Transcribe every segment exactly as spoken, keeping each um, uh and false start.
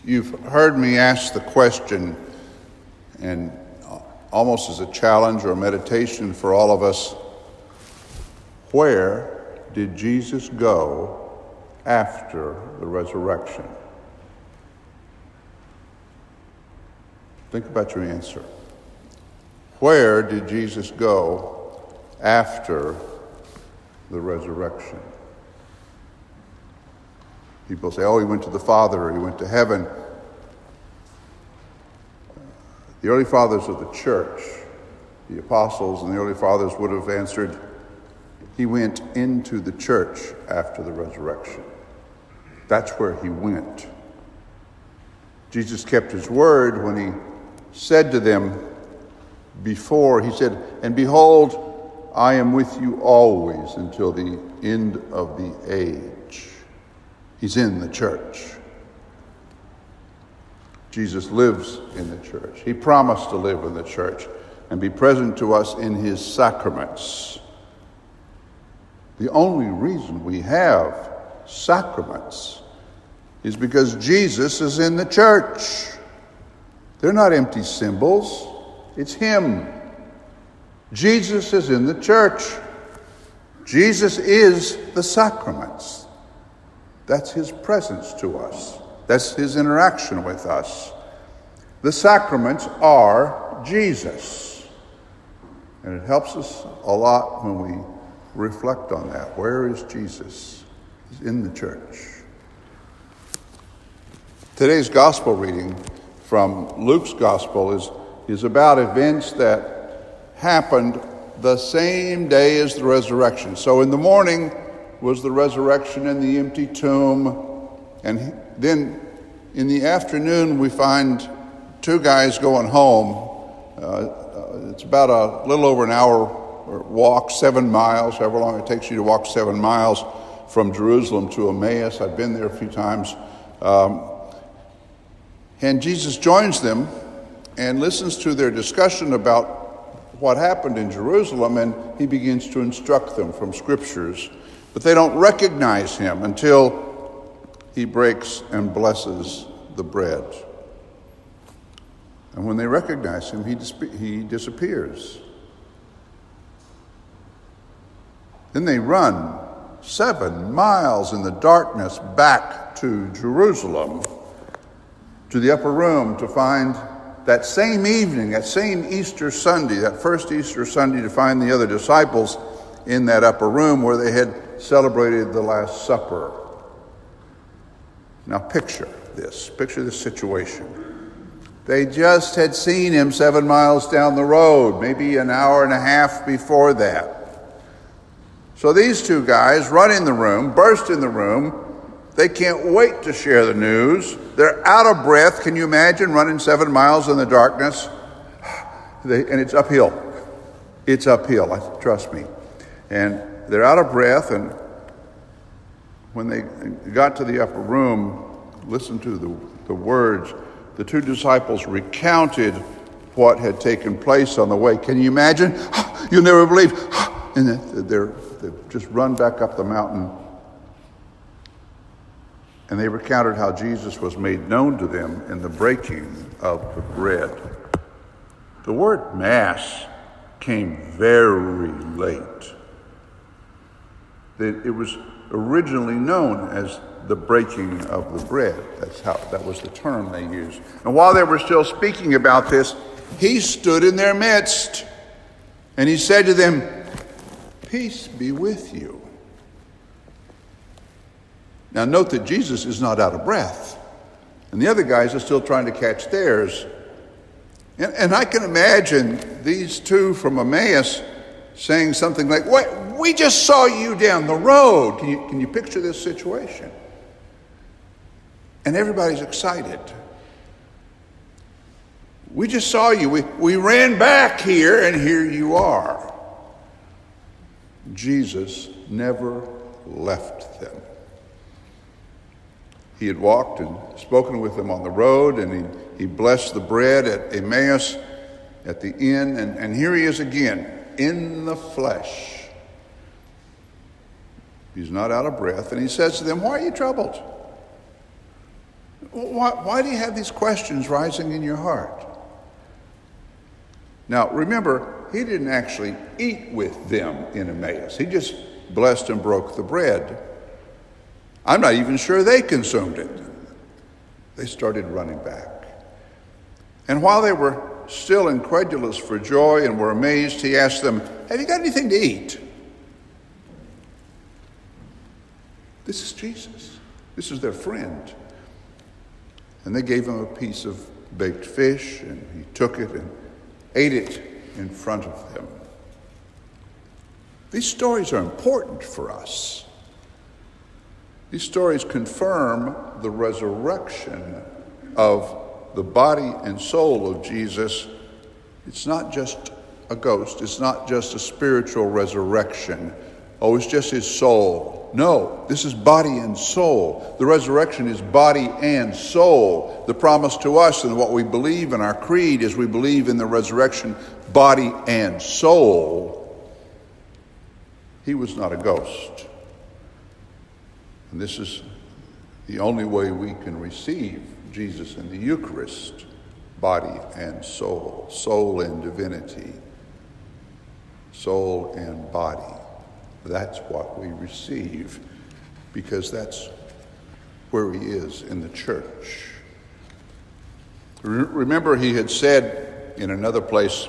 You've heard me ask the question, and almost as a challenge or a meditation for all of us, where did Jesus go after the resurrection? Think about your answer. Where did Jesus go after the resurrection? People say, oh, he went to the Father, or he went to heaven. The early fathers of the church, the apostles and the early fathers, would have answered, he went into the church after the resurrection. That's where he went. Jesus kept his word when he said to them before, he said, and behold, I am with you always until the end of the age. He's in the church. Jesus lives in the church. He promised to live in the church and be present to us in his sacraments. The only reason we have sacraments is because Jesus is in the church. They're not empty symbols. It's him. Jesus is in the church. Jesus is the sacraments. That's his presence to us. That's his interaction with us. The sacraments are Jesus. And it helps us a lot when we reflect on that. Where is Jesus? He's in the church. Today's gospel reading from Luke's gospel is, is about events that happened the same day as the resurrection. So in the morning was the resurrection and the empty tomb. And then in the afternoon we find two guys going home. Uh, it's about a little over an hour walk, seven miles, however long it takes you to walk seven miles from Jerusalem to Emmaus. I've been there a few times. Um, and Jesus joins them and listens to their discussion about what happened in Jerusalem, and he begins to instruct them from scriptures. But they don't recognize him until he breaks and blesses the bread. And when they recognize him, he, dis- he disappears. Then they run seven miles in the darkness back to Jerusalem, to the upper room, to find that same evening, that same Easter Sunday, that first Easter Sunday, to find the other disciples in that upper room where they had celebrated the Last Supper. Now picture this, picture this situation. They just had seen him seven miles down the road, maybe an hour and a half before that. So these two guys run in the room, burst in the room. They can't wait to share the news. They're out of breath. Can you imagine running seven miles in the darkness? They, and it's uphill. It's uphill, trust me. And they're out of breath, and when they got to the upper room, listen to the, the words. The two disciples recounted what had taken place on the way. Can you imagine? You'll never believe. And they're, they've just run back up the mountain. And they recounted how Jesus was made known to them in the breaking of the bread. The word Mass came very late. It was originally known as the breaking of the bread. That's how, that was the term they used. And while they were still speaking about this, he stood in their midst and he said to them, "Peace be with you." Now note that Jesus is not out of breath, and the other guys are still trying to catch theirs. And, and I can imagine these two from Emmaus saying something like, "Wait, we just saw you down the road." Can you, can you picture this situation? And everybody's excited. We just saw you. We, we ran back here, and here you are. Jesus never left them. He had walked and spoken with them on the road, and he, he blessed the bread at Emmaus at the inn, and, and here he is again, in the flesh. He's not out of breath, and he says to them, "Why are you troubled? Why, why do you have these questions rising in your heart? Now, remember, he didn't actually eat with them in Emmaus. He just blessed and broke the bread. I'm not even sure they consumed it. They started running back. And while they were still incredulous for joy and were amazed, he asked them, "Have you got anything to eat?" This is Jesus. This is their friend. And they gave him a piece of baked fish, and he took it and ate it in front of them. These stories are important for us. These stories confirm the resurrection of the body and soul of Jesus. It's not just a ghost. It's not just a spiritual resurrection. Oh, it's just his soul. No, this is body and soul. The resurrection is body and soul. The promise to us and what we believe in our creed is we believe in the resurrection, body and soul. He was not a ghost. And this is the only way we can receive Jesus in the Eucharist, body and soul, soul and divinity, soul and body. That's what we receive, because that's where he is in the church. Remember, he had said in another place,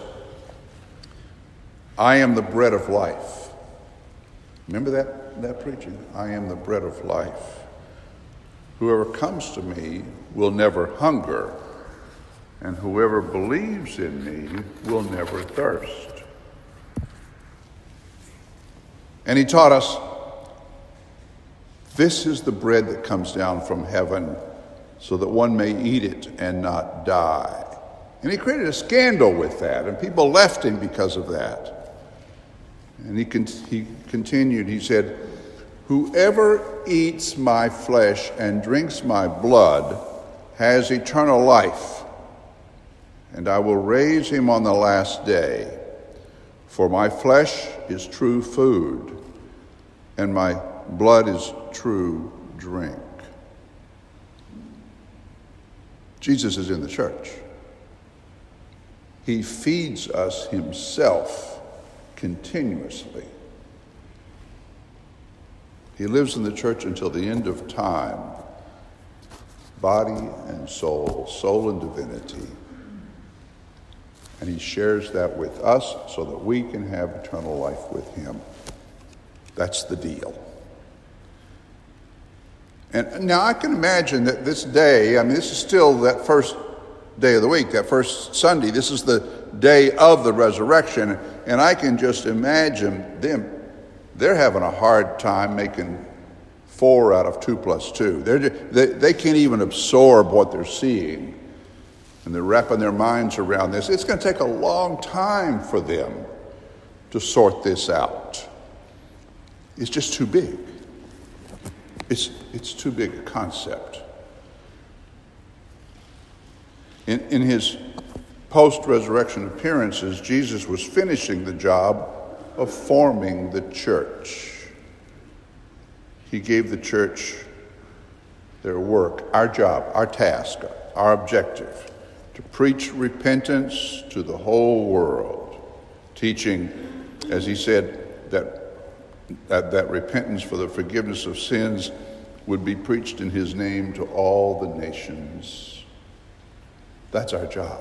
"I am the bread of life." Remember that, that preaching? I am the bread of life. Whoever comes to me will never hunger, and whoever believes in me will never thirst. And he taught us, this is the bread that comes down from heaven, so that one may eat it and not die. And he created a scandal with that, and people left him because of that. And he, con- he continued, he said, "Whoever eats my flesh and drinks my blood has eternal life, and I will raise him on the last day. For my flesh is true food, and my blood is true drink." Jesus is in the church. He feeds us himself continuously. He lives in the church until the end of time, body and soul, soul and divinity. And he shares that with us so that we can have eternal life with him. That's the deal. And now I can imagine that this day, I mean, this is still that first day of the week, that first Sunday. This is the day of the resurrection. And I can just imagine them. They're having a hard time making four out of two plus two. They're just, they, they can't even absorb what they're seeing. And they're wrapping their minds around this. It's going to take a long time for them to sort this out. It's just too big. It's, it's too big a concept. In, in his post-resurrection appearances, Jesus was finishing the job of forming the church. He gave the church their work, our job, our task, our objective, to preach repentance to the whole world, teaching, as he said, that, that that repentance for the forgiveness of sins would be preached in his name to all the nations. That's our job.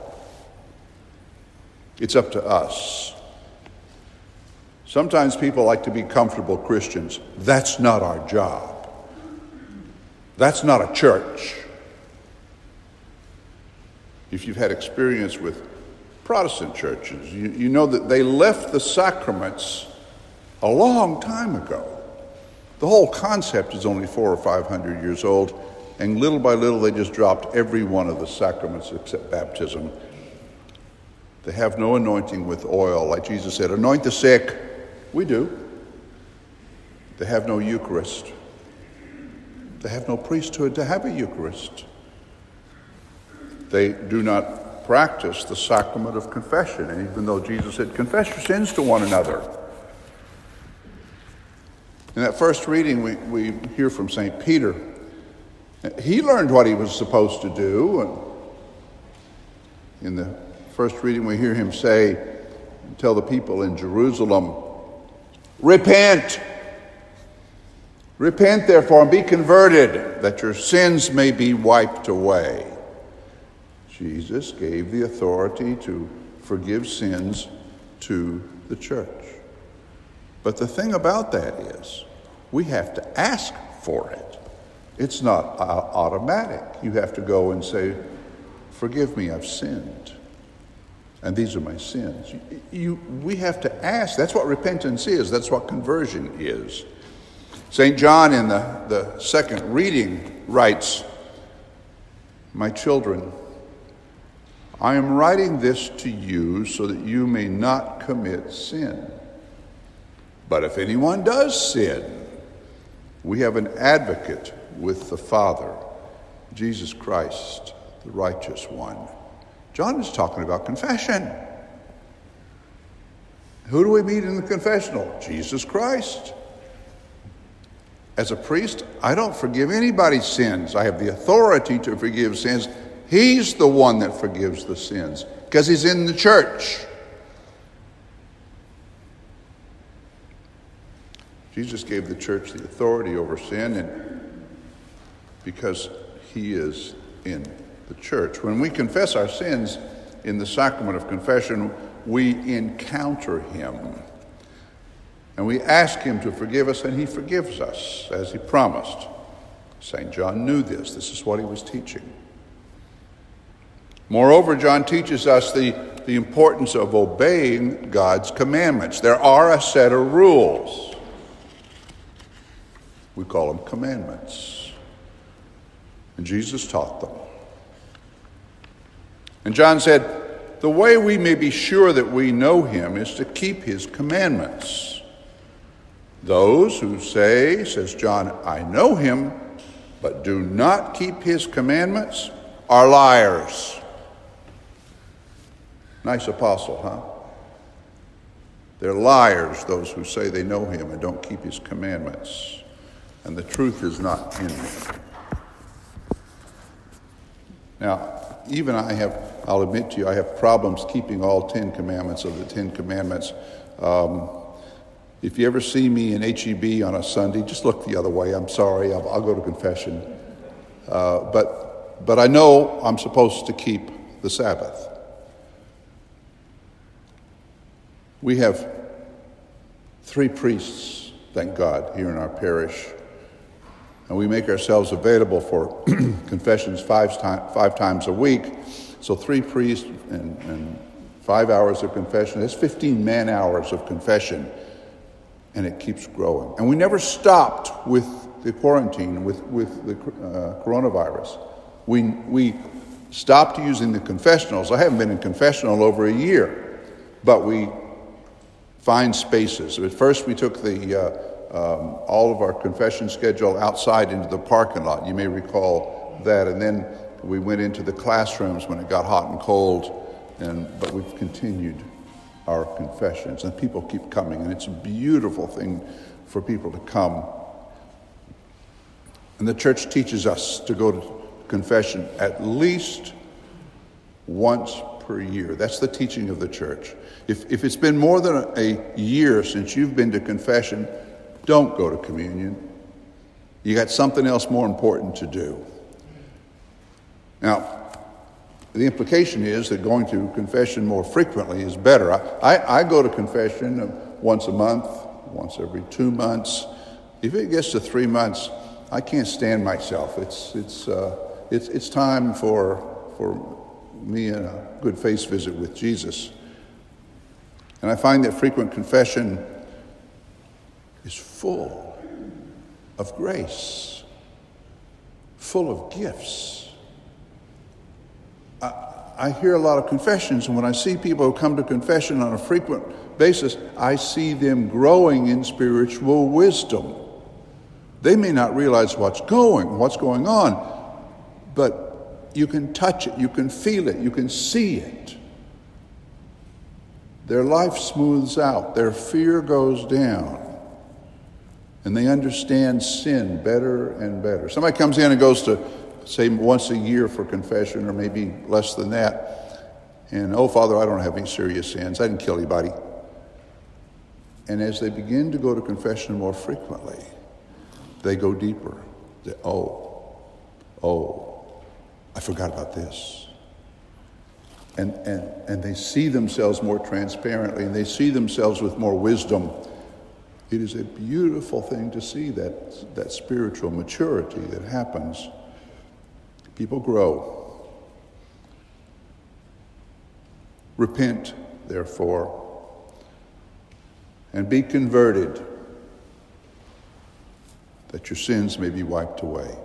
It's up to us. Sometimes people like to be comfortable Christians. That's not our job. That's not a church. If you've had experience with Protestant churches, you, you know that they left the sacraments a long time ago. The whole concept is only four or five hundred years old, and little by little they just dropped every one of the sacraments except baptism. They have no anointing with oil. Like Jesus said, anoint the sick. We do. They have no Eucharist. They have no priesthood to have a Eucharist. They do not practice the sacrament of confession. And even though Jesus said, confess your sins to one another. In that first reading, we, we hear from Saint Peter. He learned what he was supposed to do. In the first reading, we hear him say, tell the people in Jerusalem, repent. Repent, therefore, and be converted, that your sins may be wiped away. Jesus gave the authority to forgive sins to the church. But the thing about that is, we have to ask for it. It's not uh, automatic. You have to go and say, forgive me, I've sinned. And these are my sins. You, you, we have to ask. That's what repentance is. That's what conversion is. Saint John in the, the second reading writes, my children, I am writing this to you so that you may not commit sin. But if anyone does sin, we have an advocate with the Father, Jesus Christ, the righteous one. John is talking about confession. Who do we meet in the confessional? Jesus Christ. As a priest, I don't forgive anybody's sins. I have the authority to forgive sins. He's the one that forgives the sins because he's in the church. Jesus gave the church the authority over sin, and because he is in the church. When we confess our sins in the sacrament of confession, we encounter him. And we ask him to forgive us, and he forgives us, as he promised. Saint John knew this. This is what he was teaching. Moreover, John teaches us the, the importance of obeying God's commandments. There are a set of rules. We call them commandments. And Jesus taught them. And John said, the way we may be sure that we know him is to keep his commandments. Those who say, says John, I know him, but do not keep his commandments, are liars. Nice apostle, huh? They're liars, those who say they know him and don't keep his commandments. And the truth is not in them. Now, even I have, I'll admit to you, I have problems keeping all Ten Commandments of the Ten Commandments. Um, if you ever see me in H E B on a Sunday, just look the other way. I'm sorry, I'll, I'll go to confession. Uh, but, but I know I'm supposed to keep the Sabbath. We have three priests, thank God, here in our parish. And we make ourselves available for confessions five, time, five times a week. So three priests and, and five hours of confession. That's fifteen man hours of confession. And it keeps growing. And we never stopped with the quarantine, with, with the uh, coronavirus. We, we stopped using the confessionals. I haven't been in confessional over a year. But we find spaces. At first we took the... Uh, Um, all of our confession schedule outside into the parking lot. You may recall that. And then we went into the classrooms when it got hot and cold. And but we've continued our confessions. And people keep coming. And it's a beautiful thing for people to come. And the church teaches us to go to confession at least once per year. That's the teaching of the church. If, if it's been more than a, a year since you've been to confession, don't go to communion. You got something else more important to do. Now, the implication is that going to confession more frequently is better. I, I, I go to confession once a month, once every two months. If it gets to three months, I can't stand myself. It's it's uh, it's it's time for for me and a good face visit with Jesus. And I find that frequent confession is full of grace, full of gifts. I, I hear a lot of confessions, and when I see people who come to confession on a frequent basis, I see them growing in spiritual wisdom. They may not realize what's going, what's going on, but you can touch it, you can feel it, you can see it. Their life smooths out, their fear goes down. And they understand sin better and better. Somebody comes in and goes to, say, once a year for confession, or maybe less than that. And, oh, Father, I don't have any serious sins. I didn't kill anybody. And as they begin to go to confession more frequently, they go deeper. They, oh, oh, I forgot about this. And, and, and they see themselves more transparently, and they see themselves with more wisdom. It is a beautiful thing to see that, that spiritual maturity that happens. People grow. Repent, therefore, and be converted, that your sins may be wiped away.